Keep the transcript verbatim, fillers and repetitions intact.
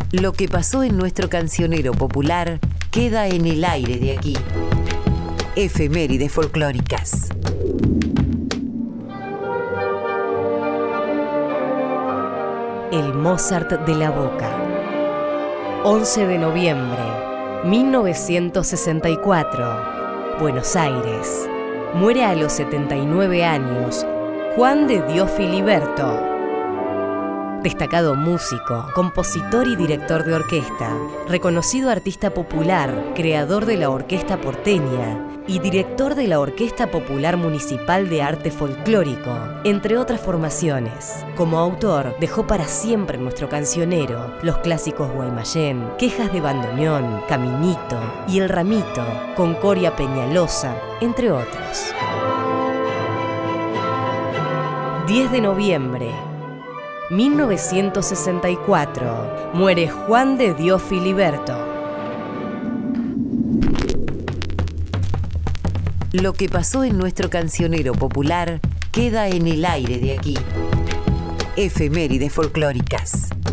Lo que pasó en nuestro cancionero popular queda en el aire de aquí. Efemérides folclóricas. El Mozart de la Boca. once de noviembre, mil novecientos sesenta y cuatro. Buenos Aires. Muere a los setenta y nueve años Juan de Dios Filiberto. Destacado músico, compositor y director de orquesta, reconocido artista popular, creador de la Orquesta Porteña y director de la Orquesta Popular Municipal de Arte Folclórico, entre otras formaciones. Como autor, dejó para siempre en nuestro cancionero los clásicos Guaymallén, Quejas de Bandoneón, Caminito y El Ramito, Concordia Peñalosa, entre otros. diez de noviembre, mil novecientos sesenta y cuatro. Muere Juan de Dios Filiberto. Lo que pasó en nuestro cancionero popular queda en el aire de aquí. Efemérides folclóricas.